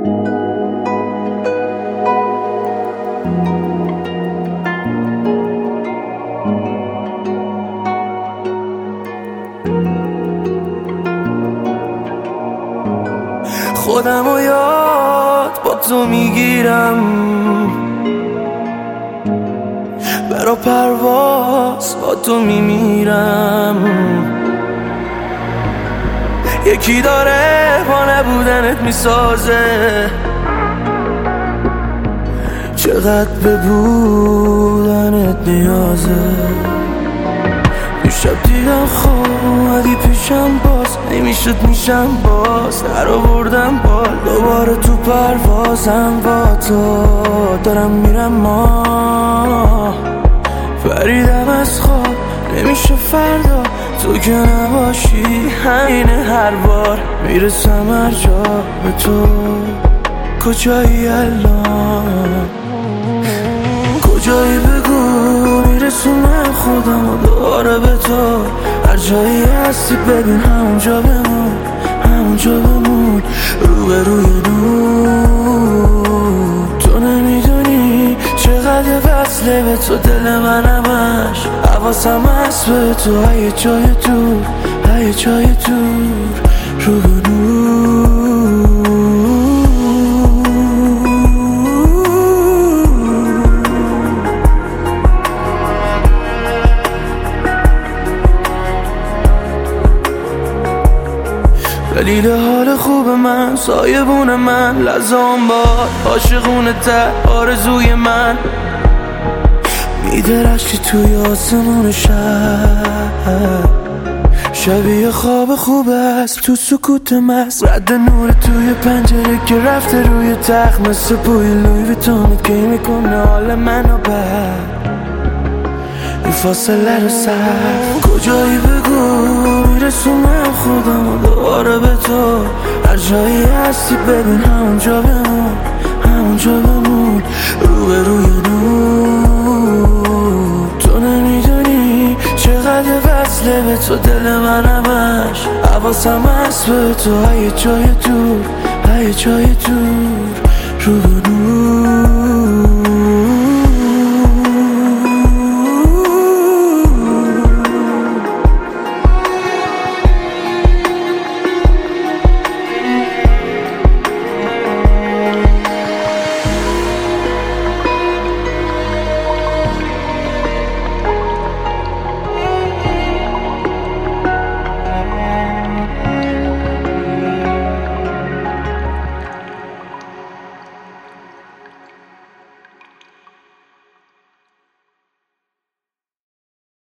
خودمو یاد با تو میگیرم، برا پرواز با تو میمیرم. یکی داره با نبودنت میسازه، چقدر به بودنت نیازه. یه شب دیدم اومدی پیشم، باز نمیشد میشم باز، در آوردم بال دوباره تو پروازم با تو دارم میرم. ما پریدم از خواب، نمیشه فردا تو که نباشی، همینه هر بار میرسم هر جا به تو. کجایی الان؟ کجایی بگو، میرسونم خودم و دوباره به تو. هر جایی هستی ببین همونجا بمون، همونجا بمون، رو به روی نور. تو نمیدونی چقدر وصله به تو دل من، همش حواسم هست به تو. های جای دور، های جای دور، رو به نور. دلیل حال خوب من، سایبون من، لزام باد عاشقونه ته آرزوی من. میدرخشی توی آسمون شب، شبیه خواب خوب است تو سکوت مست. رد نور توی پنجره که رفته روی تخت، مثل بوی لوی ویتونت که میکنه حال منو بد. این فاصله رو سر کجایی بگو، میرسونم خودم و دوباره به تو. هر جایی هستی ببین همونجا بمون، همونجا بمون، رو به روی نور. تو نمیدونی چقدر وصله به تو دل من، همش حواسم هست به تو. های جای دور، های جای دور، رو به نور.